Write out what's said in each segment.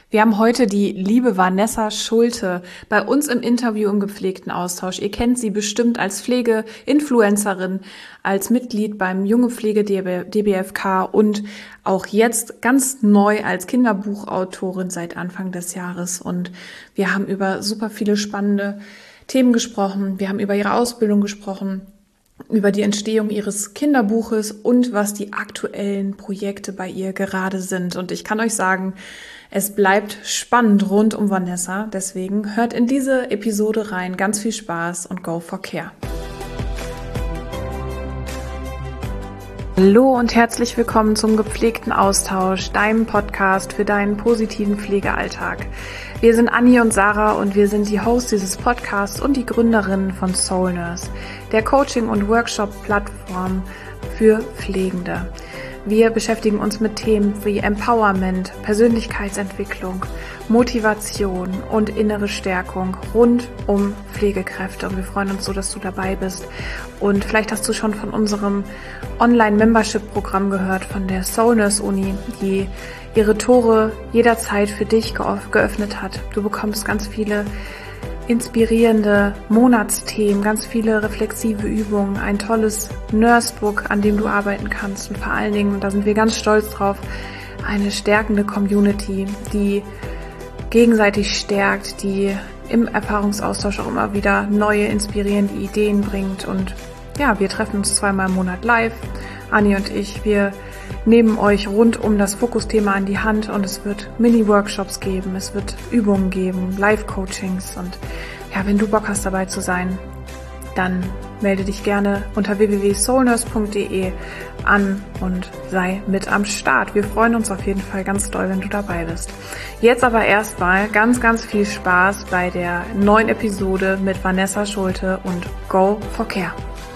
Wir haben heute die liebe Vanessa Schulte bei uns im Interview im gepflegten Austausch. Ihr kennt sie bestimmt als Pflege-Influencerin, als Mitglied beim Junge Pflege DBFK und auch jetzt ganz neu als Kinderbuchautorin seit Anfang des Jahres. Und wir haben über super viele spannende Themen gesprochen. Wir haben über ihre Ausbildung gesprochen, über die Entstehung ihres Kinderbuches und was die aktuellen Projekte bei ihr gerade sind. Und ich kann euch sagen, es bleibt spannend rund um Vanessa. Deswegen hört in diese Episode rein. Ganz viel Spaß und go for care. Hallo und herzlich willkommen zum gepflegten Austausch, deinem Podcast für deinen positiven Pflegealltag. Wir sind Anni und Sarah und wir sind die Hosts dieses Podcasts und die Gründerinnen von Soul Nurse, der Coaching- und Workshop-Plattform für Pflegende. Wir beschäftigen uns mit Themen wie Empowerment, Persönlichkeitsentwicklung, Motivation und innere Stärkung rund um Pflegekräfte. Und wir freuen uns so, dass du dabei bist. Und vielleicht hast du schon von unserem Online-Membership-Programm gehört, von der Soul Nurse Uni, die ihre Tore jederzeit für dich geöffnet hat. Du bekommst ganz viele inspirierende Monatsthemen, ganz viele reflexive Übungen, ein tolles Nursebook, an dem du arbeiten kannst und vor allen Dingen, und da sind wir ganz stolz drauf, eine stärkende Community, die gegenseitig stärkt, die im Erfahrungsaustausch auch immer wieder neue, inspirierende Ideen bringt. Und ja, wir treffen uns 2-mal im Monat live, Anni und ich. Wir nehmen euch rund um das Fokusthema an die Hand und es wird Mini-Workshops geben, es wird Übungen geben, Live-Coachings und ja, wenn du Bock hast dabei zu sein, dann melde dich gerne unter www.soulnurse.de an und sei mit am Start. Wir freuen uns auf jeden Fall ganz doll, wenn du dabei bist. Jetzt aber erstmal ganz, ganz viel Spaß bei der neuen Episode mit Vanessa Schulte und Go for Care.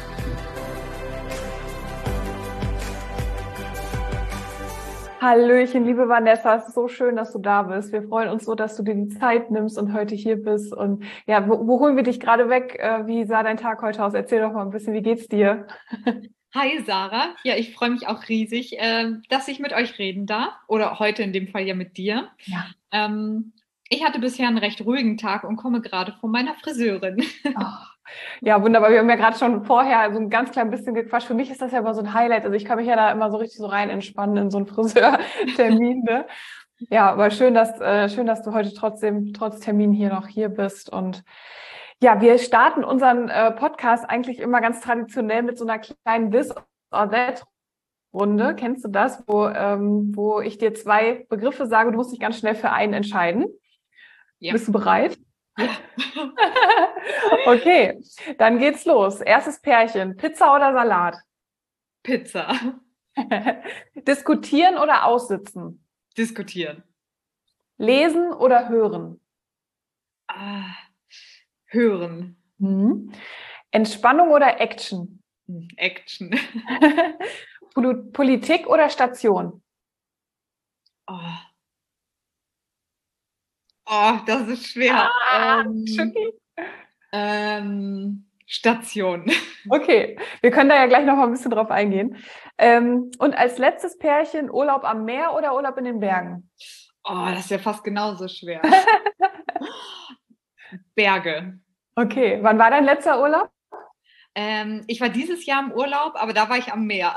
Hallöchen, liebe Vanessa, es ist so schön, dass du da bist. Wir freuen uns so, dass du dir die Zeit nimmst und heute hier bist. Und ja, wo holen wir dich gerade weg? Wie sah dein Tag heute aus? Erzähl doch mal ein bisschen, wie geht's dir? Hi Sarah, ja, ich freue mich auch riesig, dass ich mit euch reden darf oder heute in dem Fall ja mit dir. Ja. Ich hatte bisher einen recht ruhigen Tag und komme gerade von meiner Friseurin. Oh, ja, wunderbar. Wir haben ja gerade schon vorher so ein ganz klein bisschen gequatscht. Für mich ist das ja immer so ein Highlight. Also ich kann mich ja da immer so richtig so rein entspannen in so einen Friseurtermin. Ne? Ja, aber schön, dass du heute trotzdem trotz Termin hier bist. Und ja, wir starten unseren Podcast eigentlich immer ganz traditionell mit so einer kleinen This or That Runde. Kennst du das, wo ich dir 2 Begriffe sage, du musst dich ganz schnell für einen entscheiden. Ja. Bist du bereit? Ja. Okay, dann geht's los. Erstes Pärchen, Pizza oder Salat? Pizza. Diskutieren oder aussitzen? Diskutieren. Lesen oder hören? Hören. Entspannung oder Action? Action. Politik oder Station? Das ist schwer. Station. Okay, wir können da ja gleich noch mal ein bisschen drauf eingehen. Und als letztes Pärchen, Urlaub am Meer oder Urlaub in den Bergen? Das ist ja fast genauso schwer. Berge. Okay, wann war dein letzter Urlaub? Ich war dieses Jahr im Urlaub, aber da war ich am Meer.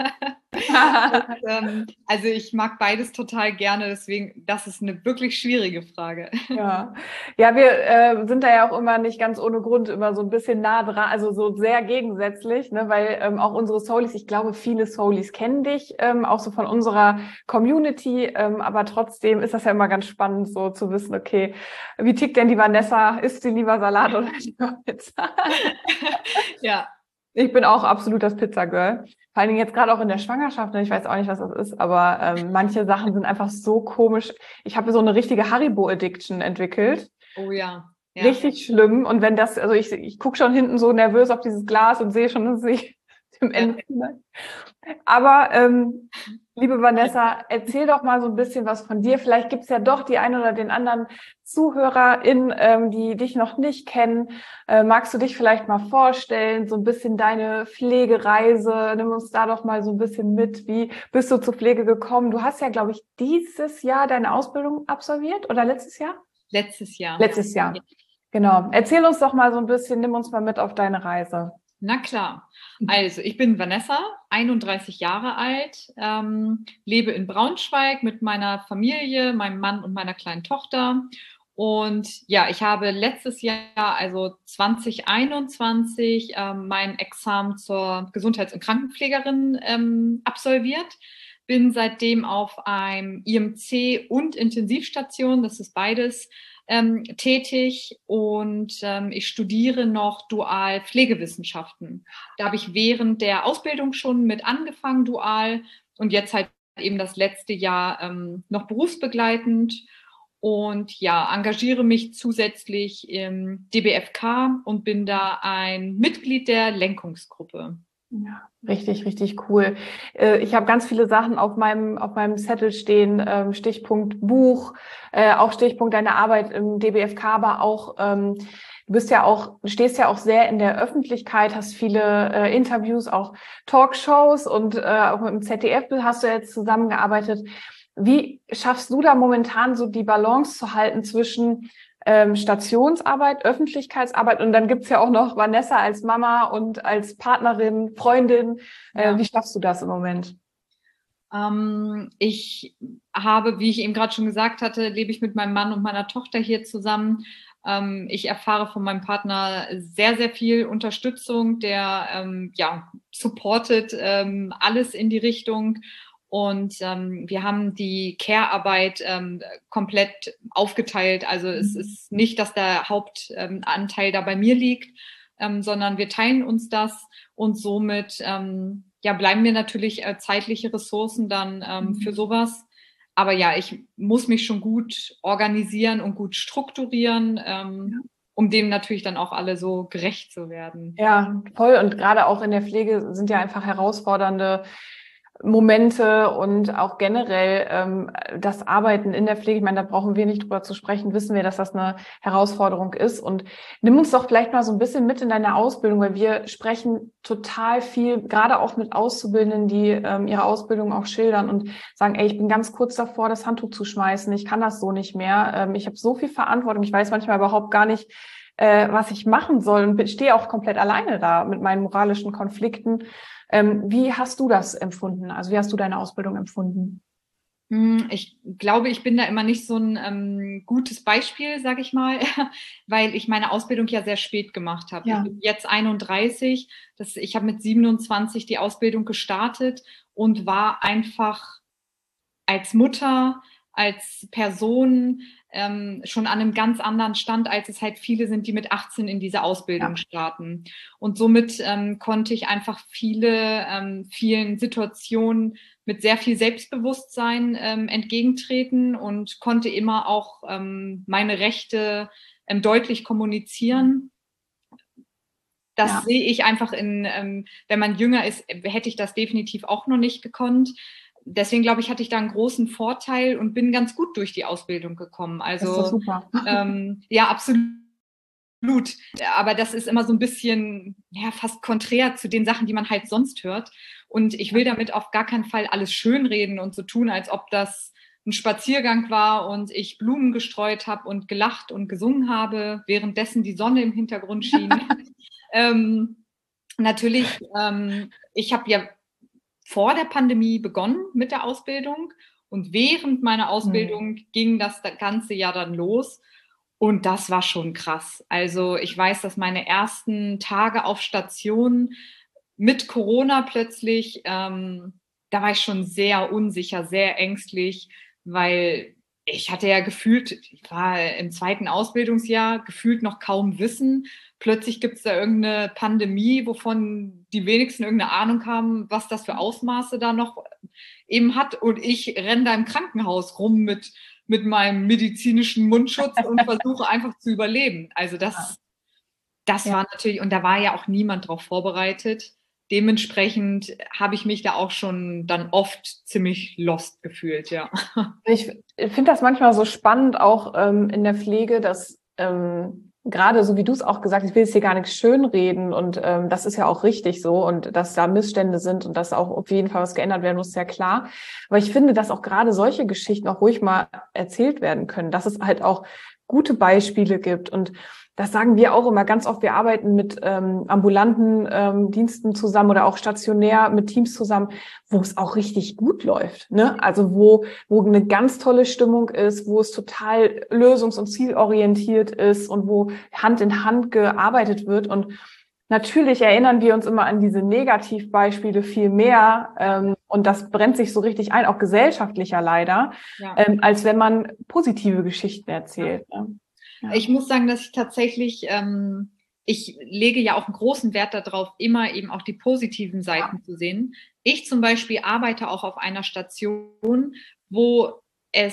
Und, also ich mag beides total gerne, deswegen, das ist eine wirklich schwierige Frage. Ja, wir sind da ja auch immer nicht ganz ohne Grund immer so ein bisschen nah dran, also so sehr gegensätzlich, ne, weil auch unsere Soulies, ich glaube, viele Soulies kennen dich, auch so von unserer Community, aber trotzdem ist das ja immer ganz spannend, so zu wissen, okay, wie tickt denn die Vanessa? Isst sie lieber Salat oder lieber Pizza? Ja. Ich bin auch absolut das Pizza-Girl. Vor allen Dingen jetzt gerade auch in der Schwangerschaft. Ne? Ich weiß auch nicht, was das ist, aber manche Sachen sind einfach so komisch. Ich habe so eine richtige Haribo-Addiction entwickelt. Oh ja. Richtig schlimm. Und wenn das, also ich gucke schon hinten so nervös auf dieses Glas und sehe schon, dass ich im Endeffekt. Aber liebe Vanessa, erzähl doch mal so ein bisschen was von dir. Vielleicht gibt es ja doch die einen oder den anderen ZuhörerInnen, die dich noch nicht kennen. Magst du dich vielleicht mal vorstellen, so ein bisschen deine Pflegereise? Nimm uns da doch mal so ein bisschen mit. Wie bist du zur Pflege gekommen? Du hast ja, glaube ich, dieses Jahr deine Ausbildung absolviert oder letztes Jahr? Letztes Jahr. Letztes Jahr. Genau. Erzähl uns doch mal so ein bisschen, nimm uns mal mit auf deine Reise. Na klar. Also, ich bin Vanessa, 31 Jahre alt, lebe in Braunschweig mit meiner Familie, meinem Mann und meiner kleinen Tochter. Und ja, ich habe letztes Jahr, also 2021, mein Examen zur Gesundheits- und Krankenpflegerin absolviert. Bin seitdem auf einem IMC und Intensivstation, das ist beides, tätig und ich studiere noch dual Pflegewissenschaften. Da habe ich während der Ausbildung schon mit angefangen, dual, und jetzt halt eben das letzte Jahr noch berufsbegleitend und ja, engagiere mich zusätzlich im DBFK und bin da ein Mitglied der Lenkungsgruppe. Ja, richtig, richtig cool. Ich habe ganz viele Sachen auf meinem Zettel stehen, Stichpunkt Buch, auch Stichpunkt deine Arbeit im DBFK, aber auch, du stehst ja auch sehr in der Öffentlichkeit, hast viele Interviews, auch Talkshows und auch mit dem ZDF hast du jetzt zusammengearbeitet. Wie schaffst du da momentan so die Balance zu halten zwischen Stationsarbeit, Öffentlichkeitsarbeit, und dann gibt's ja auch noch Vanessa als Mama und als Partnerin, Freundin. Ja. Wie schaffst du das im Moment? Ich habe, wie ich eben gerade schon gesagt hatte, lebe ich mit meinem Mann und meiner Tochter hier zusammen. Ich erfahre von meinem Partner sehr, sehr viel Unterstützung, der supportet alles in die Richtung. Und wir haben die Care-Arbeit komplett aufgeteilt. Also es ist nicht, dass der Hauptanteil da bei mir liegt, sondern wir teilen uns das, und somit bleiben mir natürlich zeitliche Ressourcen dann für sowas. Aber ja, ich muss mich schon gut organisieren und gut strukturieren, um dem natürlich dann auch alle so gerecht zu werden. Ja, voll. Und gerade auch in der Pflege sind ja einfach herausfordernde Momente und auch generell das Arbeiten in der Pflege. Ich meine, da brauchen wir nicht drüber zu sprechen, wissen wir, dass das eine Herausforderung ist. Und nimm uns doch vielleicht mal so ein bisschen mit in deine Ausbildung, weil wir sprechen total viel, gerade auch mit Auszubildenden, die ihre Ausbildung auch schildern und sagen, ey, ich bin ganz kurz davor, das Handtuch zu schmeißen. Ich kann das so nicht mehr. Ich habe so viel Verantwortung. Ich weiß manchmal überhaupt gar nicht, was ich machen soll, und stehe auch komplett alleine da mit meinen moralischen Konflikten. Wie hast du das empfunden? Also wie hast du deine Ausbildung empfunden? Ich glaube, ich bin da immer nicht so ein gutes Beispiel, sage ich mal, weil ich meine Ausbildung ja sehr spät gemacht habe. Ja. Ich bin jetzt 31, ich habe mit 27 die Ausbildung gestartet und war einfach als Mutter, als Person schon an einem ganz anderen Stand, als es halt viele sind, die mit 18 in diese Ausbildung starten. Und somit konnte ich einfach vielen Situationen mit sehr viel Selbstbewusstsein entgegentreten und konnte immer auch meine Rechte deutlich kommunizieren. Das sehe ich einfach wenn man jünger ist, hätte ich das definitiv auch noch nicht gekonnt. Deswegen glaube ich, hatte ich da einen großen Vorteil und bin ganz gut durch die Ausbildung gekommen. Also, das ist super. Ja, absolut. Aber das ist immer so ein bisschen, ja, fast konträr zu den Sachen, die man halt sonst hört. Und ich will damit auf gar keinen Fall alles schönreden und so tun, als ob das ein Spaziergang war und ich Blumen gestreut habe und gelacht und gesungen habe, währenddessen die Sonne im Hintergrund schien. Natürlich, ich habe ja vor der Pandemie begonnen mit der Ausbildung, und während meiner Ausbildung ging das ganze Jahr dann los, und das war schon krass. Also ich weiß, dass meine ersten Tage auf Station mit Corona plötzlich, da war ich schon sehr unsicher, sehr ängstlich, weil ich hatte ja gefühlt, ich war im 2. Ausbildungsjahr, gefühlt noch kaum Wissen. Plötzlich gibt es da irgendeine Pandemie, wovon die wenigsten irgendeine Ahnung haben, was das für Ausmaße da noch eben hat. Und ich renne da im Krankenhaus rum mit meinem medizinischen Mundschutz und versuche einfach zu überleben. Also das war natürlich, und da war ja auch niemand drauf vorbereitet. dementsprechend habe ich mich da auch schon dann oft ziemlich lost gefühlt, ja. Ich finde das manchmal so spannend, auch in der Pflege, dass gerade so wie du es auch gesagt hast, ich will jetzt hier gar nichts schönreden und das ist ja auch richtig so und dass da Missstände sind und dass auch auf jeden Fall was geändert werden muss, ist ja klar. Aber ich finde, dass auch gerade solche Geschichten auch ruhig mal erzählt werden können, dass es halt auch gute Beispiele gibt und das sagen wir auch immer ganz oft. Wir arbeiten mit ambulanten Diensten zusammen oder auch stationär mit Teams zusammen, wo es auch richtig gut läuft, ne? Also wo eine ganz tolle Stimmung ist, wo es total lösungs- und zielorientiert ist und wo Hand in Hand gearbeitet wird. Und natürlich erinnern wir uns immer an diese Negativbeispiele viel mehr und das brennt sich so richtig ein, auch gesellschaftlicher leider, Ja. als wenn man positive Geschichten erzählt. Ja. Ne? Ja. Ich muss sagen, dass ich tatsächlich, ich lege ja auch einen großen Wert darauf, immer eben auch die positiven Seiten zu sehen. Ich zum Beispiel arbeite auch auf einer Station, wo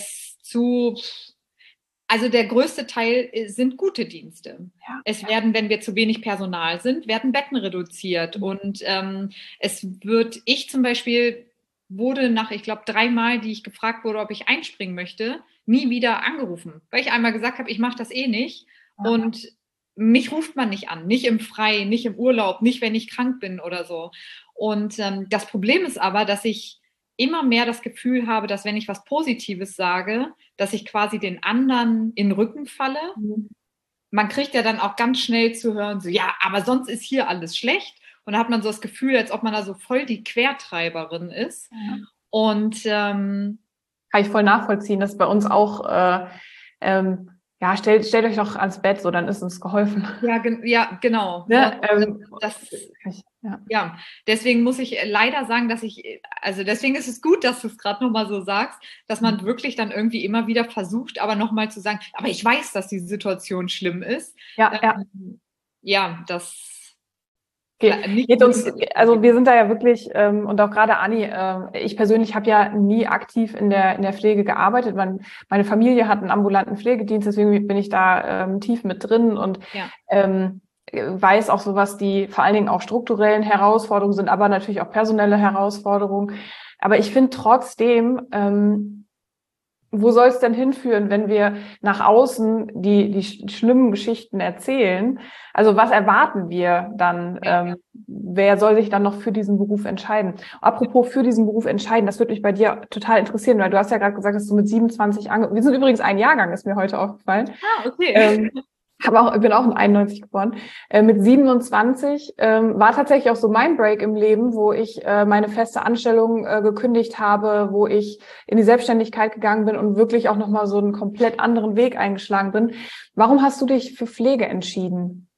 also der größte Teil sind gute Dienste. Ja. Es werden, wenn wir zu wenig Personal sind, werden Betten reduziert und ich zum Beispiel wurde nach, ich glaube, 3 Mal, die ich gefragt wurde, ob ich einspringen möchte, nie wieder angerufen, weil ich einmal gesagt habe, ich mache das eh nicht. Ja. Und mich ruft man nicht an, nicht im Freien, nicht im Urlaub, nicht, wenn ich krank bin oder so. Und das Problem ist aber, dass ich immer mehr das Gefühl habe, dass wenn ich was Positives sage, dass ich quasi den anderen in den Rücken falle. Mhm. Man kriegt ja dann auch ganz schnell zu hören, so, ja, aber sonst ist hier alles schlecht. Und da hat man so das Gefühl, als ob man da so voll die Quertreiberin ist. Ja. Und kann ich voll nachvollziehen, dass bei uns auch ja, stellt euch doch ans Bett, so, dann ist uns geholfen. Ja, genau. Ne? Ja, deswegen muss ich leider sagen, deswegen ist es gut, dass du es gerade nochmal so sagst, dass man wirklich dann irgendwie immer wieder versucht, aber nochmal zu sagen, aber ich weiß, dass die Situation schlimm ist. Ja, das geht uns, also wir sind da ja wirklich, und auch gerade Anni, ich persönlich habe ja nie aktiv in der Pflege gearbeitet. Meine Familie hat einen ambulanten Pflegedienst, deswegen bin ich da tief mit drin und weiß auch so, was die vor allen Dingen auch strukturellen Herausforderungen sind, aber natürlich auch personelle Herausforderungen. Aber ich finde trotzdem, wo soll es denn hinführen, wenn wir nach außen die schlimmen Geschichten erzählen? Also was erwarten wir dann? Wer soll sich dann noch für diesen Beruf entscheiden? Apropos für diesen Beruf entscheiden, das würde mich bei dir total interessieren, weil du hast ja gerade gesagt, dass du mit 27 wir sind übrigens ein Jahrgang, ist mir heute aufgefallen. Ah, okay. Bin auch in 91 geboren. Mit 27 war tatsächlich auch so mein Break im Leben, wo ich meine feste Anstellung gekündigt habe, wo ich in die Selbstständigkeit gegangen bin und wirklich auch nochmal so einen komplett anderen Weg eingeschlagen bin. Warum hast du dich für Pflege entschieden?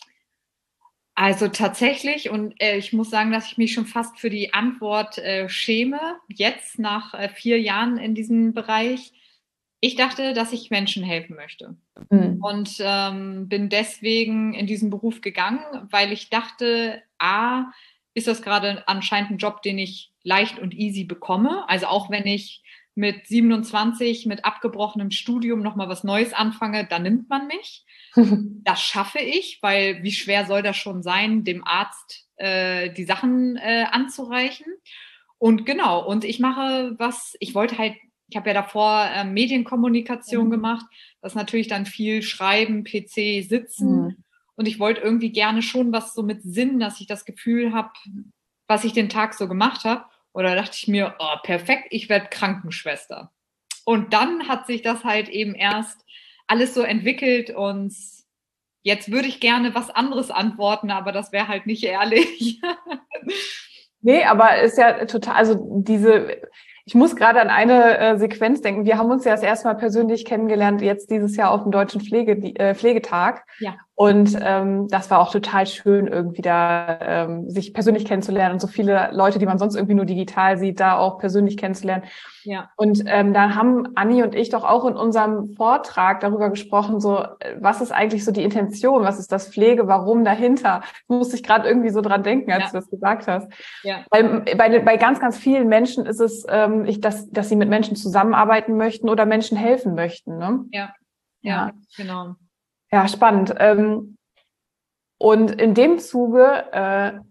Also tatsächlich, und ich muss sagen, dass ich mich schon fast für die Antwort schäme, jetzt nach 4 Jahren in diesem Bereich. Ich dachte, dass ich Menschen helfen möchte und bin deswegen in diesen Beruf gegangen, weil ich dachte, ist das gerade anscheinend ein Job, den ich leicht und easy bekomme. Also auch wenn ich mit 27 mit abgebrochenem Studium nochmal was Neues anfange, dann nimmt man mich. Das schaffe ich, weil wie schwer soll das schon sein, dem Arzt die Sachen anzureichen. Und genau, und ich mache ich habe ja davor Medienkommunikation gemacht, das ist natürlich dann viel Schreiben, PC, Sitzen. Und ich wollte irgendwie gerne schon was so mit Sinn, dass ich das Gefühl habe, was ich den Tag so gemacht habe. Oder dachte ich mir, oh, perfekt, ich werde Krankenschwester. Und dann hat sich das halt eben erst alles so entwickelt und jetzt würde ich gerne was anderes antworten, aber das wäre halt nicht ehrlich. Nee, aber ist ja total, also ich muss gerade an eine Sequenz denken. Wir haben uns ja das erste Mal persönlich kennengelernt, jetzt dieses Jahr auf dem Deutschen Pflegetag. Ja. Und das war auch total schön, irgendwie da sich persönlich kennenzulernen und so viele Leute, die man sonst irgendwie nur digital sieht, da auch persönlich kennenzulernen. Ja. Und da haben Anni und ich doch auch in unserem Vortrag darüber gesprochen, so was ist eigentlich so die Intention, was ist das Pflege, warum dahinter? Musste ich gerade irgendwie so dran denken, als du das gesagt hast. Ja. Weil bei ganz, ganz vielen Menschen ist es, dass sie mit Menschen zusammenarbeiten möchten oder Menschen helfen möchten. Ne? Ja, genau. Ja, spannend. Und in dem Zuge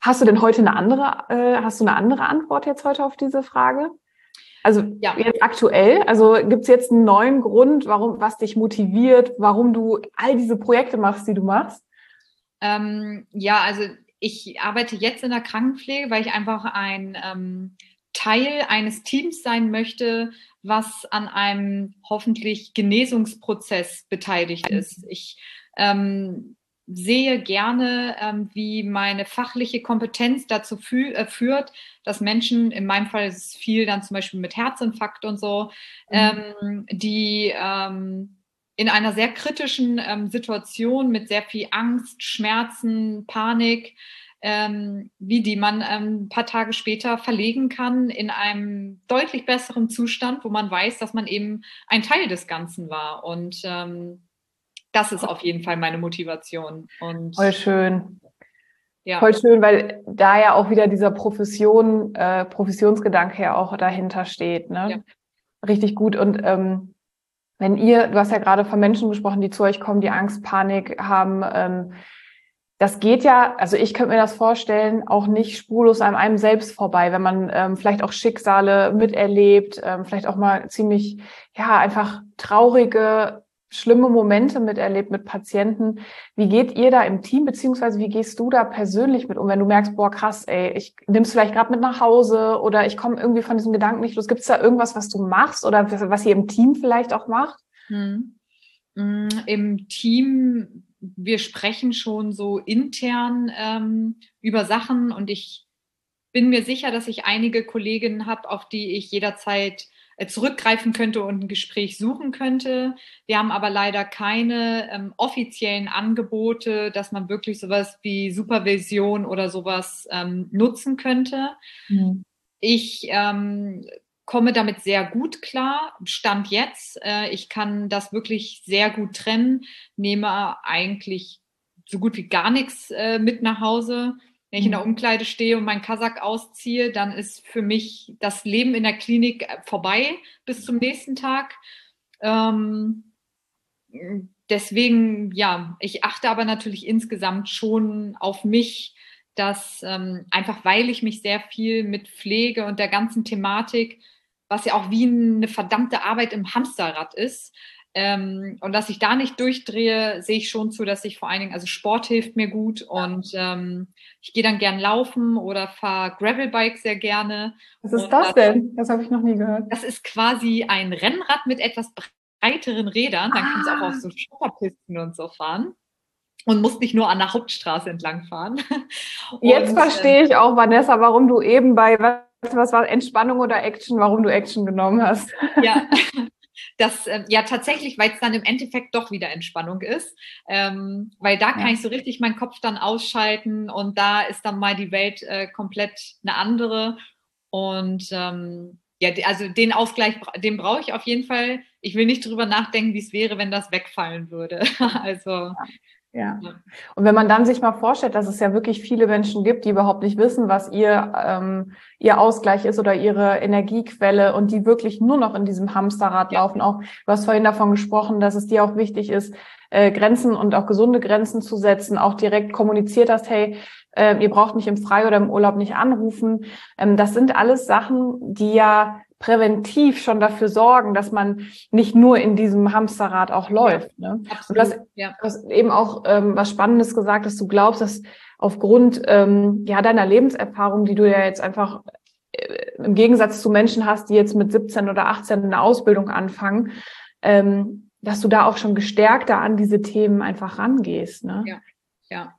Hast du denn heute hast du eine andere Antwort jetzt heute auf diese Frage? Also jetzt aktuell, also gibt es jetzt einen neuen Grund, was dich motiviert, warum du all diese Projekte machst, die du machst? Also ich arbeite jetzt in der Krankenpflege, weil ich einfach ein Teil eines Teams sein möchte, was an einem hoffentlich Genesungsprozess beteiligt ist. Ich sehe gerne, wie meine fachliche Kompetenz dazu führt, dass Menschen, in meinem Fall ist es viel dann zum Beispiel mit Herzinfarkt und so, die in einer sehr kritischen Situation mit sehr viel Angst, Schmerzen, Panik, wie die man ein paar Tage später verlegen kann in einem deutlich besseren Zustand, wo man weiß, dass man eben ein Teil des Ganzen war. Und das ist auf jeden Fall meine Motivation. Und voll schön. Ja. Voll schön, weil da ja auch wieder dieser Professionsgedanke ja auch dahinter steht. Ne? Ja. Richtig gut. Und du hast ja gerade von Menschen gesprochen, die zu euch kommen, die Angst, Panik haben, das geht ja, also ich könnte mir das vorstellen, auch nicht spurlos an einem selbst vorbei, wenn man vielleicht auch Schicksale miterlebt, vielleicht auch mal ziemlich, einfach traurige, schlimme Momente miterlebt mit Patienten. Wie geht ihr da im Team, beziehungsweise wie gehst du da persönlich mit um, wenn du merkst, boah, krass, ey, ich nimm's vielleicht gerade mit nach Hause oder ich komme irgendwie von diesem Gedanken nicht los. Gibt's da irgendwas, was du machst oder was ihr im Team vielleicht auch macht? Im Team, wir sprechen schon so intern über Sachen und ich bin mir sicher, dass ich einige Kolleginnen habe, auf die ich jederzeit zurückgreifen könnte und ein Gespräch suchen könnte. Wir haben aber leider keine offiziellen Angebote, dass man wirklich sowas wie Supervision oder sowas nutzen könnte. Ich komme damit sehr gut klar, Stand jetzt. Ich kann das wirklich sehr gut trennen, nehme eigentlich so gut wie gar nichts mit nach Hause. Wenn ich in der Umkleide stehe und meinen Kasak ausziehe, dann ist für mich das Leben in der Klinik vorbei bis zum nächsten Tag. Deswegen, ich achte aber natürlich insgesamt schon auf mich, dass einfach weil ich mich sehr viel mit Pflege und der ganzen Thematik, was ja auch wie eine verdammte Arbeit im Hamsterrad ist, und dass ich da nicht durchdrehe, sehe ich schon zu, dass ich vor allen Dingen, also Sport hilft mir gut und ich gehe dann gern laufen oder fahre Gravelbike sehr gerne. Was ist das denn? Das habe ich noch nie gehört. Das ist quasi ein Rennrad mit etwas breiteren Rädern. Dann kannst du auch auf so Schotterpisten und so fahren und musst nicht nur an der Hauptstraße entlang fahren. Jetzt verstehe ich auch, Vanessa, warum du eben bei, was war Entspannung oder Action, warum du Action genommen hast. Ja. Tatsächlich, weil es dann im Endeffekt doch wieder Entspannung ist, weil da kann ich so richtig meinen Kopf dann ausschalten und da ist dann mal die Welt komplett eine andere und also den Ausgleich, den brauche ich auf jeden Fall. Ich will nicht drüber nachdenken, wie es wäre, wenn das wegfallen würde. Also ja. Und wenn man dann sich mal vorstellt, dass es ja wirklich viele Menschen gibt, die überhaupt nicht wissen, was ihr Ausgleich ist oder ihre Energiequelle und die wirklich nur noch in diesem Hamsterrad laufen. Auch du hast vorhin davon gesprochen, dass es dir auch wichtig ist, Grenzen und auch gesunde Grenzen zu setzen, auch direkt kommuniziert hast, hey, ihr braucht mich im Frei oder im Urlaub nicht anrufen. Das sind alles Sachen, die ja präventiv schon dafür sorgen, dass man nicht nur in diesem Hamsterrad auch läuft. Ne? Absolut. Und du hast eben auch was Spannendes gesagt, dass du glaubst, dass aufgrund deiner Lebenserfahrung, die du ja jetzt einfach im Gegensatz zu Menschen hast, die jetzt mit 17 oder 18 eine Ausbildung anfangen, dass du da auch schon gestärkter an diese Themen einfach rangehst. Ne? Ja.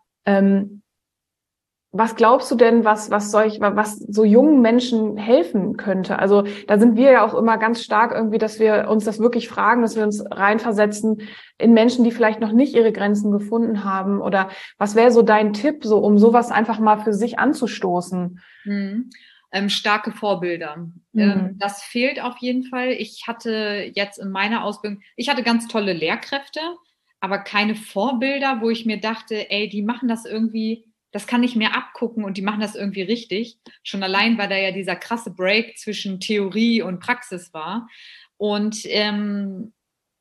Was glaubst du denn, was so jungen Menschen helfen könnte? Also da sind wir ja auch immer ganz stark irgendwie, dass wir uns das wirklich fragen, dass wir uns reinversetzen in Menschen, die vielleicht noch nicht ihre Grenzen gefunden haben. Oder was wäre so dein Tipp, so um sowas einfach mal für sich anzustoßen? Starke Vorbilder. Das fehlt auf jeden Fall. Ich hatte jetzt in meiner Ausbildung, ich hatte ganz tolle Lehrkräfte, aber keine Vorbilder, wo ich mir dachte, ey, die machen das irgendwie, das kann ich mir abgucken und die machen das irgendwie richtig. Schon allein, weil da ja dieser krasse Break zwischen Theorie und Praxis war. Und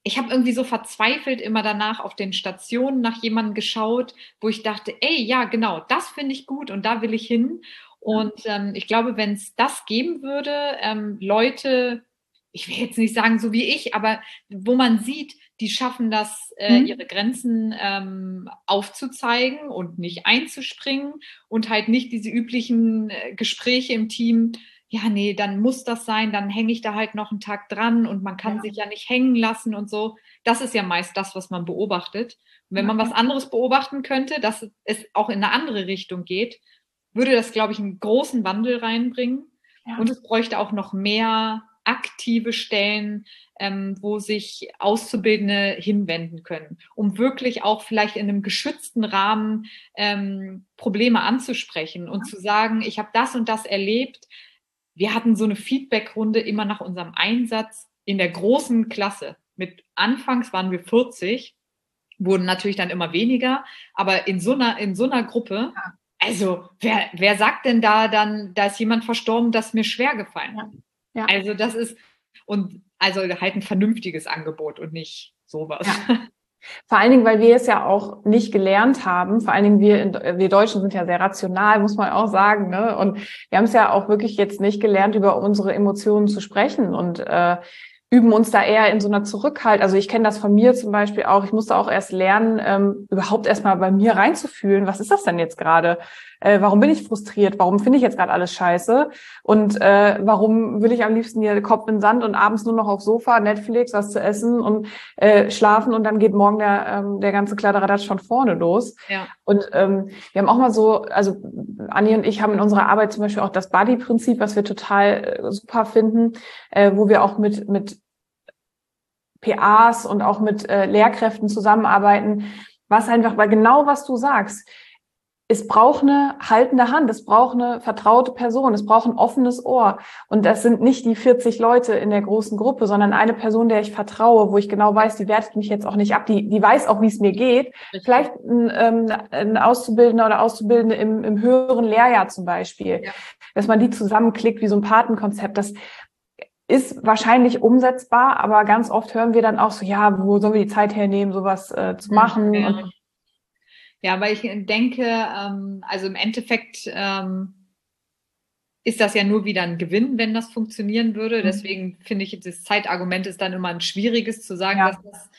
ich habe irgendwie so verzweifelt immer danach auf den Stationen nach jemandem geschaut, wo ich dachte, ey, ja, genau, das finde ich gut und da will ich hin. Und ich glaube, wenn es das geben würde, Leute, ich will jetzt nicht sagen so wie ich, aber wo man sieht, die schaffen das, ihre Grenzen aufzuzeigen und nicht einzuspringen und halt nicht diese üblichen Gespräche im Team. Ja, nee, dann muss das sein, dann hänge ich da halt noch einen Tag dran und man kann sich ja nicht hängen lassen und so. Das ist ja meist das, was man beobachtet. Und wenn man was anderes beobachten könnte, dass es auch in eine andere Richtung geht, würde das, glaube ich, einen großen Wandel reinbringen. Ja. Und es bräuchte auch noch mehr aktive Stellen, wo sich Auszubildende hinwenden können, um wirklich auch vielleicht in einem geschützten Rahmen Probleme anzusprechen und zu sagen, ich habe das und das erlebt. Wir hatten so eine Feedbackrunde immer nach unserem Einsatz in der großen Klasse. Anfangs waren wir 40, wurden natürlich dann immer weniger, aber in so einer Gruppe, also wer sagt denn da dann, da ist jemand verstorben, das ist mir schwer gefallen. Ja. Also das ist, und also halt ein vernünftiges Angebot und nicht sowas. Ja. Vor allen Dingen, weil wir es ja auch nicht gelernt haben. Vor allen Dingen wir Deutschen sind ja sehr rational, muss man auch sagen, ne? Und wir haben es ja auch wirklich jetzt nicht gelernt, über unsere Emotionen zu sprechen und üben uns da eher in so einer Zurückhaltung. Also ich kenne das von mir zum Beispiel auch. Ich musste auch erst lernen, überhaupt erstmal bei mir reinzufühlen. Was ist das denn jetzt gerade? Warum bin ich frustriert? Warum finde ich jetzt gerade alles scheiße? Und warum will ich am liebsten hier Kopf in den Sand und abends nur noch aufs Sofa, Netflix, was zu essen und schlafen und dann geht morgen der ganze Kladderadatsch von vorne los. Ja. Und wir haben auch mal so, also Anni und ich haben in unserer Arbeit zum Beispiel auch das Buddy-Prinzip, was wir total super finden, wo wir auch mit PAs und auch mit Lehrkräften zusammenarbeiten, was einfach, weil genau was du sagst, es braucht eine haltende Hand, es braucht eine vertraute Person, es braucht ein offenes Ohr. Und das sind nicht die 40 Leute in der großen Gruppe, sondern eine Person, der ich vertraue, wo ich genau weiß, die wertet mich jetzt auch nicht ab, die weiß auch, wie es mir geht. Richtig. Vielleicht ein Auszubildender oder Auszubildende im höheren Lehrjahr zum Beispiel, dass man die zusammenklickt wie so ein Patenkonzept, das ist wahrscheinlich umsetzbar, aber ganz oft hören wir dann auch so, ja, wo sollen wir die Zeit hernehmen, sowas zu machen? Ja. Und ja, weil ich denke, also im Endeffekt ist das ja nur wieder ein Gewinn, wenn das funktionieren würde. Deswegen finde ich, das Zeitargument ist dann immer ein schwieriges zu sagen,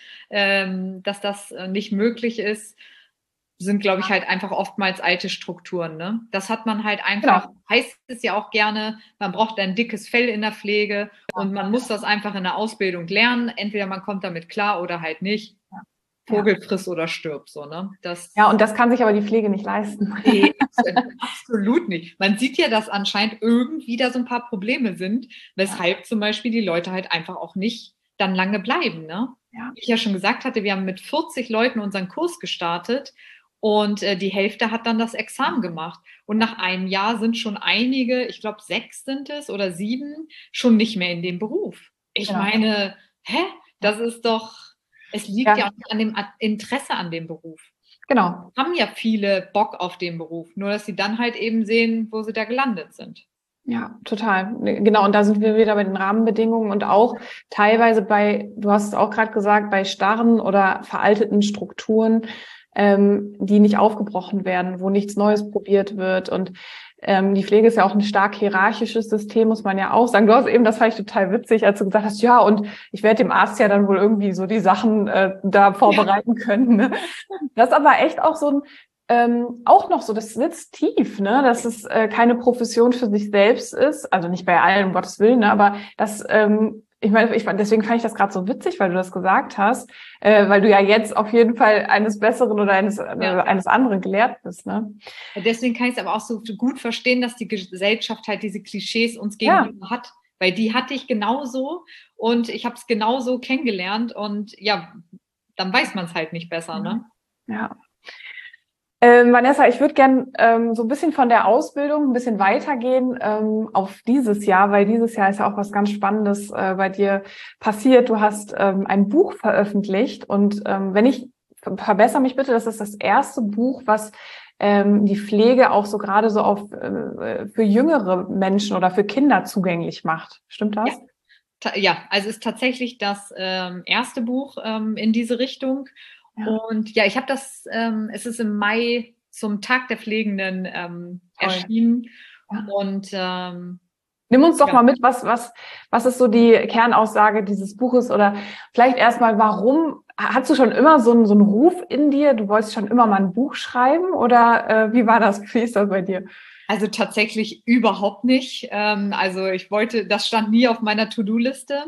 dass das nicht möglich ist. Sind, glaube ich, halt einfach oftmals alte Strukturen. Ne? Das hat man halt einfach, heißt es ja auch gerne, man braucht ein dickes Fell in der Pflege und man muss das einfach in der Ausbildung lernen. Entweder man kommt damit klar oder halt nicht. Vogel friss oder stirb, so, ne? Und das kann sich aber die Pflege nicht leisten. Nee, absolut nicht. Man sieht ja, dass anscheinend irgendwie da so ein paar Probleme sind, weshalb zum Beispiel die Leute halt einfach auch nicht dann lange bleiben, ne? Ja. Wie ich ja schon gesagt hatte, wir haben mit 40 Leuten unseren Kurs gestartet und die Hälfte hat dann das Examen gemacht. Und nach einem Jahr sind schon einige, ich glaube 6 sind es oder 7, schon nicht mehr in dem Beruf. Ich meine, das ist doch... Es liegt ja auch an dem Interesse an dem Beruf. Genau. Haben ja viele Bock auf den Beruf, nur dass sie dann halt eben sehen, wo sie da gelandet sind. Ja, total. Genau, und da sind wir wieder bei den Rahmenbedingungen und auch teilweise du hast es auch gerade gesagt, bei starren oder veralteten Strukturen, die nicht aufgebrochen werden, wo nichts Neues probiert wird. Und die Pflege ist ja auch ein stark hierarchisches System, muss man ja auch sagen. Du hast eben, das fand ich total witzig, als du gesagt hast, ja, und ich werde dem Arzt ja dann wohl irgendwie so die Sachen da vorbereiten können. Ne? Das ist aber echt auch so auch noch so, das sitzt tief, ne, dass es keine Profession für sich selbst ist, also nicht bei allen, um Gottes Willen, ne, aber das ich meine, deswegen fand ich das gerade so witzig, weil du das gesagt hast, weil du ja jetzt auf jeden Fall eines Besseren oder eines anderen gelehrt bist, ne? Deswegen kann ich es aber auch so gut verstehen, dass die Gesellschaft halt diese Klischees uns gegenüber hat, weil die hatte ich genauso und ich habe es genauso kennengelernt und ja, dann weiß man es halt nicht besser, ne? Ja. Vanessa, ich würde gern so ein bisschen von der Ausbildung ein bisschen weitergehen auf dieses Jahr, weil dieses Jahr ist ja auch was ganz Spannendes bei dir passiert. Du hast ein Buch veröffentlicht und wenn ich verbessere mich bitte, das ist das erste Buch, was die Pflege auch so gerade so für jüngere Menschen oder für Kinder zugänglich macht. Stimmt das? Ja, also ist tatsächlich das erste Buch in diese Richtung. Ja. Und ja, ich habe es ist im Mai zum Tag der Pflegenden erschienen. Ja. Und Nimm uns doch ja. mal mit, was ist so die Kernaussage dieses Buches oder vielleicht erstmal, warum, hast du schon immer so einen Ruf in dir? Du wolltest schon immer mal ein Buch schreiben oder wie war das? Wie ist das bei dir? Also tatsächlich überhaupt nicht. Also das stand nie auf meiner To-Do-Liste.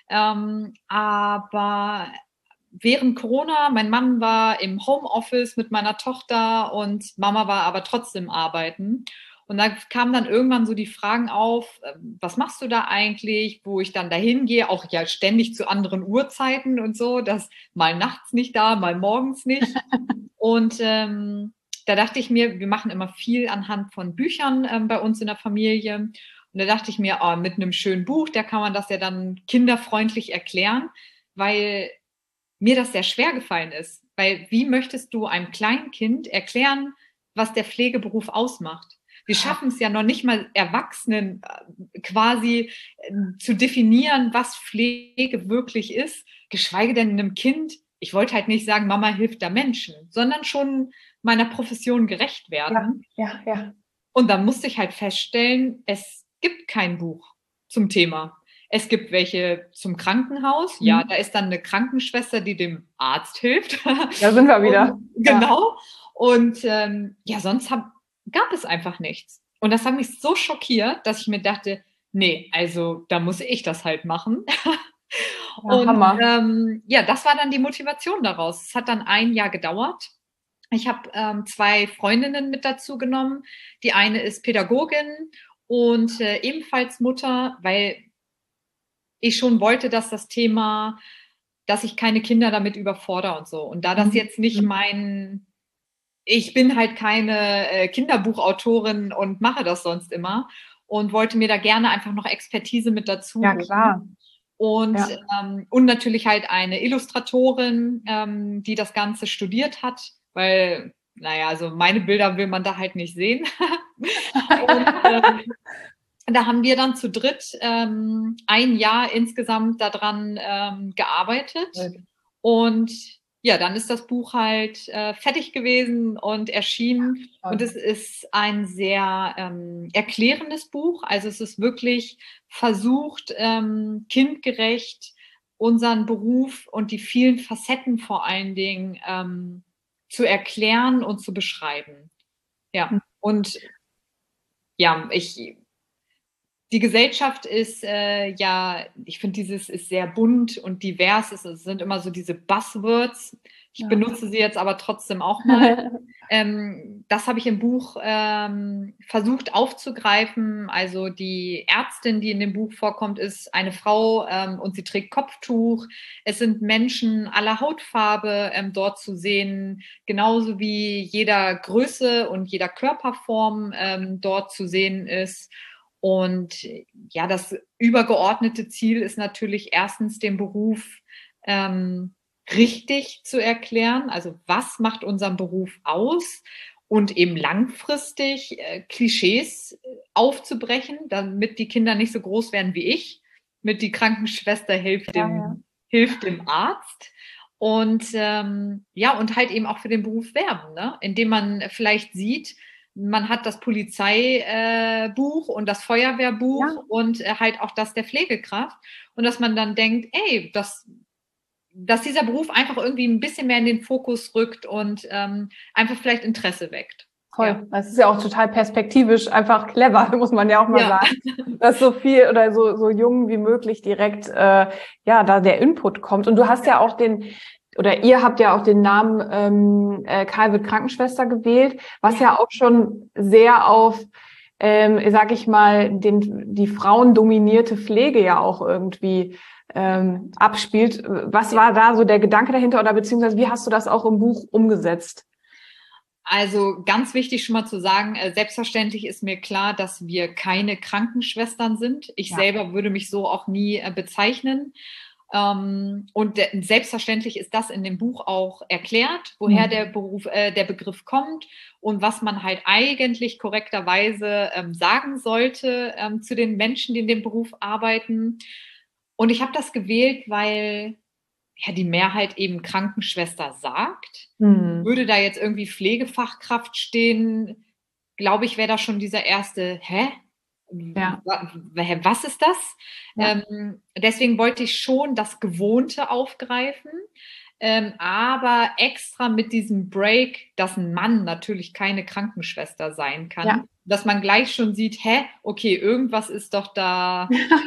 Aber während Corona, mein Mann war im Homeoffice mit meiner Tochter und Mama war aber trotzdem arbeiten. Und da kamen dann irgendwann so die Fragen auf, was machst du da eigentlich, wo ich dann dahin gehe, auch ja ständig zu anderen Uhrzeiten und so, das mal nachts nicht da, mal morgens nicht. Und da dachte ich mir, wir machen immer viel anhand von Büchern bei uns in der Familie. Und da dachte ich mir, oh, mit einem schönen Buch, da kann man das ja dann kinderfreundlich erklären, weil mir das sehr schwer gefallen ist. Weil wie möchtest du einem kleinen Kind erklären, was der Pflegeberuf ausmacht? Wir schaffen es ja noch nicht mal Erwachsenen quasi zu definieren, was Pflege wirklich ist, geschweige denn einem Kind. Ich wollte halt nicht sagen, Mama hilft da Menschen, sondern schon meiner Profession gerecht werden. Ja. Und dann musste ich halt feststellen, es gibt kein Buch zum Thema. Es gibt welche zum Krankenhaus. Ja, da ist dann eine Krankenschwester, die dem Arzt hilft. Da sind wir wieder. Genau. Und ja, sonst gab es einfach nichts. Und das hat mich so schockiert, dass ich mir dachte, nee, also da muss ich das halt machen. Und ja, das war dann die Motivation daraus. Es hat dann ein Jahr gedauert. Ich habe 2 Freundinnen mit dazu genommen. Die eine ist Pädagogin und ebenfalls Mutter, weil ich schon wollte, dass das Thema, dass ich keine Kinder damit überfordere und so. Und da das jetzt nicht ich bin halt keine Kinderbuchautorin und mache das sonst immer und wollte mir da gerne einfach noch Expertise mit dazu Ja, holen. klar. Und natürlich halt eine Illustratorin, die das Ganze studiert hat, weil, naja, also meine Bilder will man da halt nicht sehen. Und da haben wir dann zu dritt ein Jahr insgesamt daran gearbeitet. Und ja, dann ist das Buch halt fertig gewesen und erschienen. Und es ist ein sehr erklärendes Buch. Also es ist wirklich versucht, kindgerecht unseren Beruf und die vielen Facetten vor allen Dingen zu erklären und zu beschreiben. Ja, und ja, die Gesellschaft ist ja, ich finde, dieses ist sehr bunt und divers. Es sind immer so diese Buzzwords. Ich benutze sie jetzt aber trotzdem auch mal. Das habe ich im Buch versucht aufzugreifen. Also die Ärztin, die in dem Buch vorkommt, ist eine Frau und sie trägt Kopftuch. Es sind Menschen aller Hautfarbe dort zu sehen, genauso wie jeder Größe und jeder Körperform dort zu sehen ist. Und ja, das übergeordnete Ziel ist natürlich erstens den Beruf richtig zu erklären. Also was macht unseren Beruf aus? Und eben langfristig Klischees aufzubrechen, damit die Kinder nicht so groß werden wie ich. Mit die Krankenschwester hilft dem Arzt. Und ja, und halt eben auch für den Beruf werben, ne? Indem man vielleicht sieht, man hat das Polizeibuch und das Feuerwehrbuch und halt auch das der Pflegekraft. Und dass man dann denkt, ey, dass dieser Beruf einfach irgendwie ein bisschen mehr in den Fokus rückt und einfach vielleicht Interesse weckt. Toll. Ja. Das ist ja auch total perspektivisch einfach clever, muss man ja auch mal sagen, dass so viel oder so jung wie möglich direkt da der Input kommt. Und du hast ja auch ihr habt ja auch den Namen Karl wird Krankenschwester gewählt, was ja auch schon sehr auf, sag ich mal, die frauendominierte Pflege ja auch irgendwie abspielt. Was war da so der Gedanke dahinter oder beziehungsweise wie hast du das auch im Buch umgesetzt? Also ganz wichtig schon mal zu sagen, selbstverständlich ist mir klar, dass wir keine Krankenschwestern sind. Ich selber würde mich so auch nie bezeichnen. Und selbstverständlich ist das in dem Buch auch erklärt, woher der Begriff kommt und was man halt eigentlich korrekterweise sagen sollte zu den Menschen, die in dem Beruf arbeiten. Und ich habe das gewählt, weil ja die Mehrheit eben Krankenschwester sagt. Würde da jetzt irgendwie Pflegefachkraft stehen, glaube ich, wäre da schon dieser erste, Ja. Was ist das? Ja. Deswegen wollte ich schon das Gewohnte aufgreifen, aber extra mit diesem Break, dass ein Mann natürlich keine Krankenschwester sein kann, Ja. dass man gleich schon sieht, okay, irgendwas ist doch da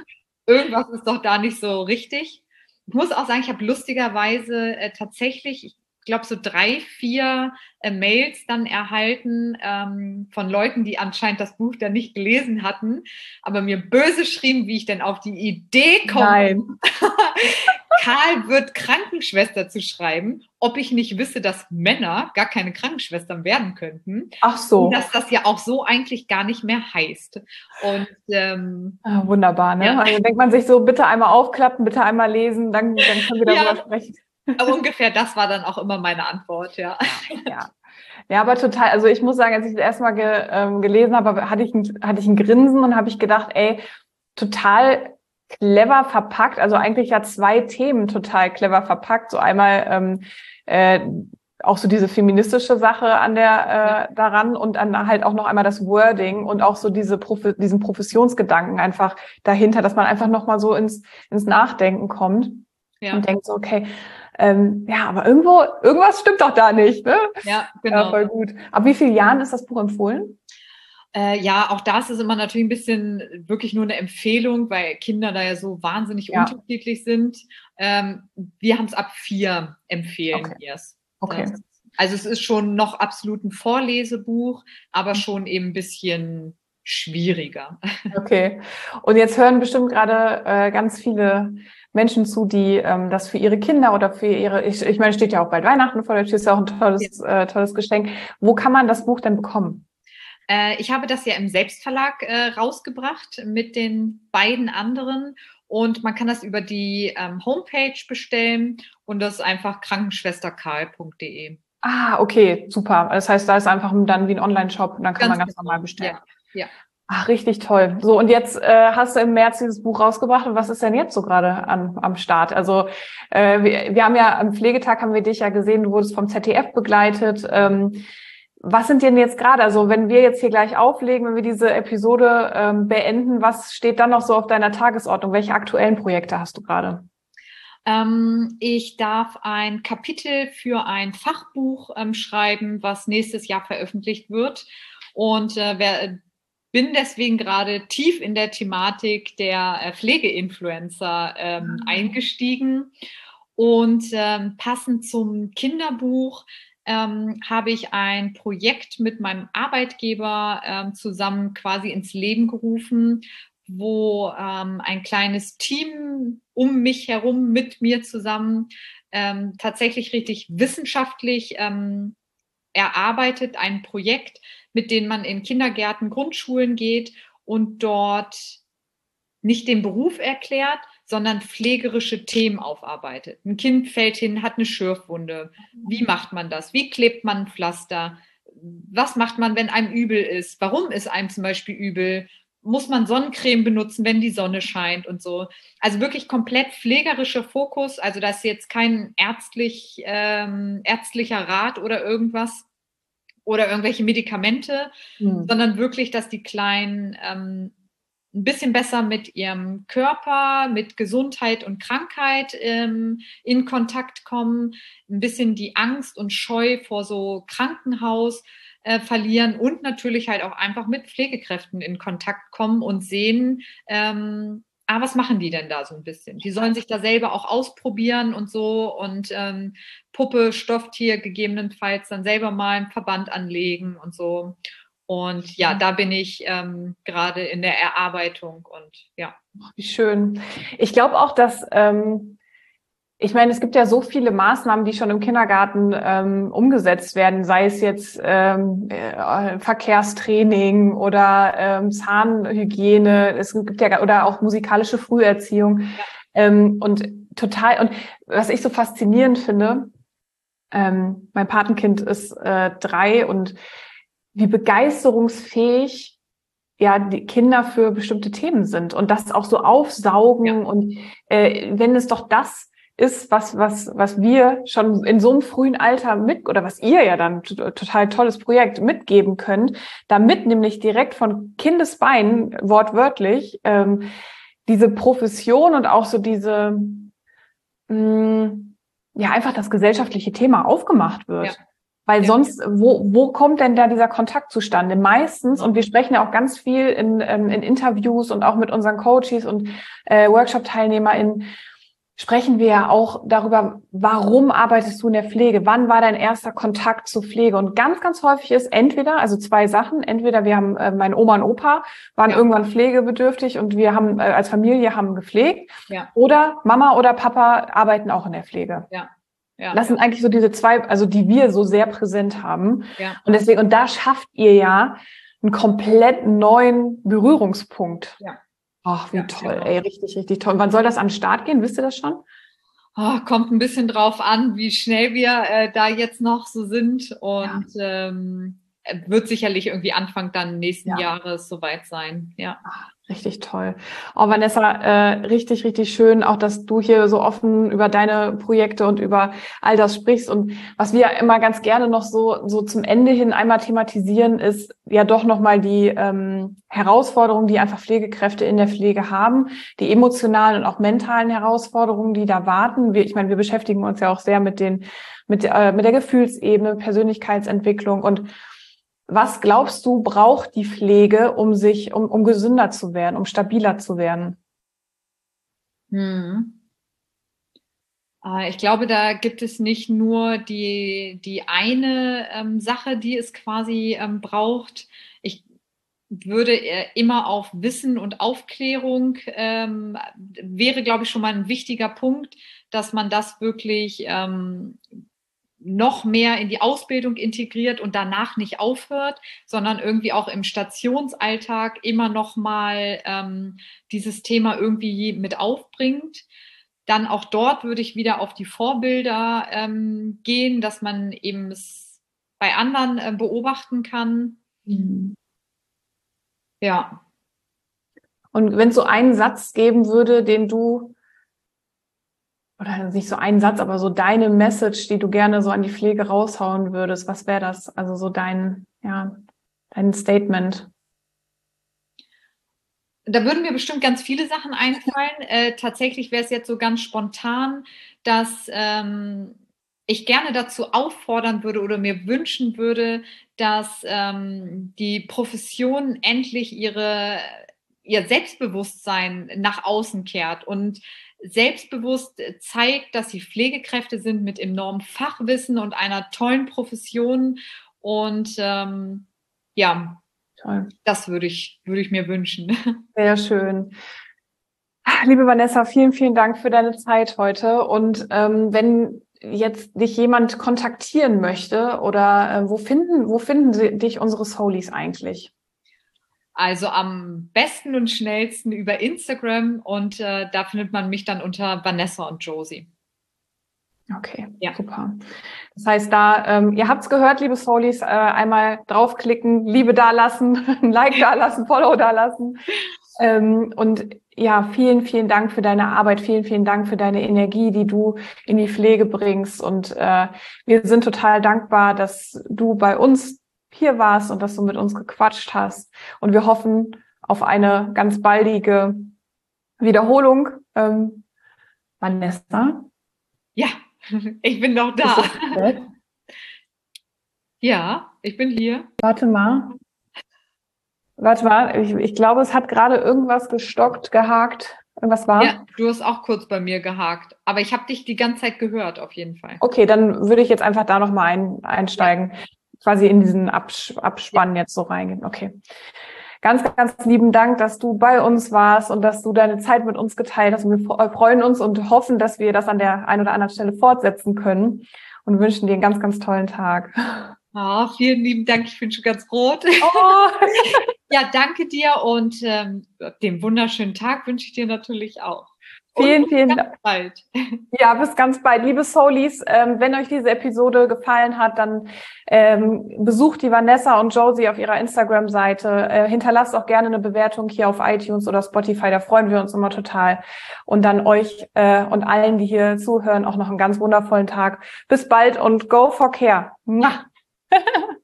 nicht so richtig. Ich muss auch sagen, ich habe lustigerweise tatsächlich, ich glaube, so 3, 4 Mails dann erhalten von Leuten, die anscheinend das Buch dann nicht gelesen hatten, aber mir böse schrieben, wie ich denn auf die Idee komme, Nein. Karl wird Krankenschwester zu schreiben, ob ich nicht wisse, dass Männer gar keine Krankenschwestern werden könnten. Ach so. Und dass das ja auch so eigentlich gar nicht mehr heißt. Und wunderbar, ne? Ja. Also denkt man sich so, bitte einmal aufklappen, bitte einmal lesen, dann können wir darüber sprechen. Aber ungefähr das war dann auch immer meine Antwort, ja. Ja, aber total. Also ich muss sagen, als ich das erste Mal gelesen habe, hatte ich ein Grinsen und habe ich gedacht, ey, total clever verpackt. Also eigentlich ja 2 Themen total clever verpackt. So einmal auch so diese feministische Sache an der daran und dann halt auch noch einmal das Wording und auch so diesen Professionsgedanken einfach dahinter, dass man einfach noch mal so ins Nachdenken kommt und denkt so, okay, aber irgendwas stimmt doch da nicht, ne? Ja, genau. Ja, voll gut. Ab wie vielen Jahren ist das Buch empfohlen? Ja, auch das ist immer natürlich ein bisschen wirklich nur eine Empfehlung, weil Kinder da ja so wahnsinnig unterschiedlich sind. Wir haben es ab 4 empfehlen wir es. Okay. Also es ist schon noch absolut ein Vorlesebuch, aber schon eben ein bisschen schwieriger. Okay. Und jetzt hören bestimmt gerade ganz viele Menschen zu, die das für ihre Kinder oder für ich meine, steht ja auch bald Weihnachten vor der Tür, ist ja auch ein tolles Geschenk. Wo kann man das Buch denn bekommen? Ich habe das ja im Selbstverlag rausgebracht mit den beiden anderen und man kann das über die Homepage bestellen und das ist einfach krankenschwesterkarl.de. Ah, okay, super. Das heißt, da ist einfach dann wie ein Online-Shop und dann kann man ganz normal bestellen. Ja. Ach, richtig toll. So, und jetzt hast du im März dieses Buch rausgebracht. Und was ist denn jetzt so gerade am Start? Also wir haben ja am Pflegetag haben wir dich ja gesehen, du wurdest vom ZDF begleitet. Was sind denn jetzt gerade, also wenn wir jetzt hier gleich auflegen, wenn wir diese Episode beenden, was steht dann noch so auf deiner Tagesordnung? Welche aktuellen Projekte hast du gerade? Ich darf ein Kapitel für ein Fachbuch schreiben, was nächstes Jahr veröffentlicht wird und bin deswegen gerade tief in der Thematik der Pflegeinfluencer eingestiegen und passend zum Kinderbuch habe ich ein Projekt mit meinem Arbeitgeber zusammen quasi ins Leben gerufen, wo ein kleines Team um mich herum mit mir zusammen tatsächlich richtig wissenschaftlich erarbeitet, ein Projekt, mit dem man in Kindergärten, Grundschulen geht und dort nicht den Beruf erklärt, sondern pflegerische Themen aufarbeitet. Ein Kind fällt hin, hat eine Schürfwunde. Wie macht man das? Wie klebt man ein Pflaster? Was macht man, wenn einem übel ist? Warum ist einem zum Beispiel übel? Muss man Sonnencreme benutzen, wenn die Sonne scheint und so? Also wirklich komplett pflegerischer Fokus. Also da ist jetzt kein ärztlicher Rat oder irgendwas oder irgendwelche Medikamente, sondern wirklich, dass die Kleinen ein bisschen besser mit ihrem Körper, mit Gesundheit und Krankheit in Kontakt kommen, ein bisschen die Angst und Scheu vor so Krankenhaus verlieren und natürlich halt auch einfach mit Pflegekräften in Kontakt kommen und sehen, was machen die denn da so ein bisschen? Die sollen sich da selber auch ausprobieren und so und Puppe, Stofftier gegebenenfalls dann selber mal einen Verband anlegen und so. Und ja, da bin ich gerade in der Erarbeitung und ja. Wie schön. Ich glaube auch, dass ich meine, es gibt ja so viele Maßnahmen, die schon im Kindergarten umgesetzt werden, sei es jetzt Verkehrstraining oder Zahnhygiene, es gibt ja oder auch musikalische Früherziehung. Ja. Und was ich so faszinierend finde, mein Patenkind ist 3 und wie begeisterungsfähig ja, die Kinder für bestimmte Themen sind und das auch so aufsaugen und wenn es doch das ist, was wir schon in so einem frühen Alter oder was ihr ja dann total tolles Projekt mitgeben könnt, damit nämlich direkt von Kindesbeinen wortwörtlich diese Profession und auch so diese ja einfach das gesellschaftliche Thema aufgemacht wird. Ja. Weil sonst, wo kommt denn da dieser Kontakt zustande? Meistens, und wir sprechen ja auch ganz viel in Interviews und auch mit unseren Coaches und Workshop-TeilnehmerInnen, sprechen wir ja auch darüber, warum arbeitest du in der Pflege? Wann war dein erster Kontakt zur Pflege? Und ganz, ganz häufig ist entweder, also zwei Sachen, entweder wir haben, meine Oma und Opa waren irgendwann pflegebedürftig und wir haben als Familie haben gepflegt, oder Mama oder Papa arbeiten auch in der Pflege. Ja. Ja. Das sind eigentlich so diese zwei, also die wir so sehr präsent haben. Ja. Und deswegen, und da schafft ihr ja einen komplett neuen Berührungspunkt. Ja. Ach, wie toll, ey, richtig, richtig toll. Wann soll das an den Start gehen? Wisst ihr das schon? Oh, kommt ein bisschen drauf an, wie schnell wir da jetzt noch so sind und wird sicherlich irgendwie Anfang dann nächsten Jahres soweit sein. Ja. Ach, richtig toll. Oh, Vanessa, richtig, richtig schön, auch dass du hier so offen über deine Projekte und über all das sprichst. Und was wir immer ganz gerne noch so zum Ende hin einmal thematisieren, ist ja doch nochmal die Herausforderungen, die einfach Pflegekräfte in der Pflege haben, die emotionalen und auch mentalen Herausforderungen, die da warten. Wir beschäftigen uns ja auch sehr mit der Gefühlsebene, Persönlichkeitsentwicklung. Und was glaubst du, braucht die Pflege, um gesünder zu werden, um stabiler zu werden? Ich glaube, da gibt es nicht nur die eine Sache, die es quasi braucht. Ich würde immer auf Wissen und Aufklärung wäre, glaube ich, schon mal ein wichtiger Punkt, dass man das wirklich noch mehr in die Ausbildung integriert und danach nicht aufhört, sondern irgendwie auch im Stationsalltag immer noch mal dieses Thema irgendwie mit aufbringt. Dann auch dort würde ich wieder auf die Vorbilder gehen, dass man eben es bei anderen beobachten kann. Ja. Und wenn es so einen Satz geben würde, den du, oder nicht so einen Satz, aber so deine Message, die du gerne so an die Pflege raushauen würdest, was wäre das? Also so dein Statement. Da würden mir bestimmt ganz viele Sachen einfallen. Tatsächlich wäre es jetzt so ganz spontan, dass ich gerne dazu auffordern würde oder mir wünschen würde, dass die Profession endlich ihr Selbstbewusstsein nach außen kehrt und selbstbewusst zeigt, dass sie Pflegekräfte sind mit enormem Fachwissen und einer tollen Profession. Und toll. Das würde ich mir wünschen. Sehr schön. Liebe Vanessa, vielen, vielen Dank für deine Zeit heute. Und wenn jetzt dich jemand kontaktieren möchte oder wo finden dich unsere Soulies eigentlich? Also am besten und schnellsten über Instagram und da findet man mich dann unter Vanessa und Josie. Okay, super. Das heißt, da, ihr habt's gehört, liebe Soulies, einmal draufklicken, Liebe dalassen, ein Like dalassen, Follow dalassen. Und ja, vielen, vielen Dank für deine Arbeit, vielen, vielen Dank für deine Energie, die du in die Pflege bringst. Und wir sind total dankbar, dass du bei uns hier warst und dass du mit uns gequatscht hast. Und wir hoffen auf eine ganz baldige Wiederholung. Vanessa? Ja, ich bin noch da. Ja, ich bin hier. Warte mal, ich glaube, es hat gerade irgendwas gestockt, gehakt. Irgendwas war? Ja, du hast auch kurz bei mir gehakt. Aber ich habe dich die ganze Zeit gehört, auf jeden Fall. Okay, dann würde ich jetzt einfach da nochmal einsteigen. Ja. Quasi in diesen Abspann jetzt so reingehen. Okay. Ganz, ganz lieben Dank, dass du bei uns warst und dass du deine Zeit mit uns geteilt hast. Und wir freuen uns und hoffen, dass wir das an der einen oder anderen Stelle fortsetzen können und wünschen dir einen ganz, ganz tollen Tag. Oh, vielen lieben Dank. Ich bin schon ganz rot. Oh. Ja, danke dir und den wunderschönen Tag wünsche ich dir natürlich auch. Vielen Dank. Bis bald. Ja, bis ganz bald. Liebe Soulies, wenn euch diese Episode gefallen hat, dann besucht die Vanessa und Josie auf ihrer Instagram-Seite. Hinterlasst auch gerne eine Bewertung hier auf iTunes oder Spotify. Da freuen wir uns immer total. Und dann euch und allen, die hier zuhören, auch noch einen ganz wundervollen Tag. Bis bald und go for care.